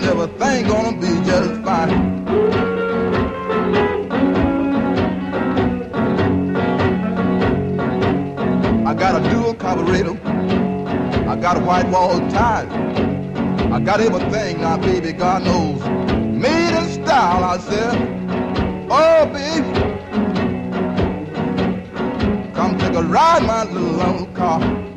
and everything gonna be just fine. I got a dual carburetor, I got a white wall tire, I got everything now, baby, God knows. Made in style, I said, oh, baby, come take a ride, my little old car.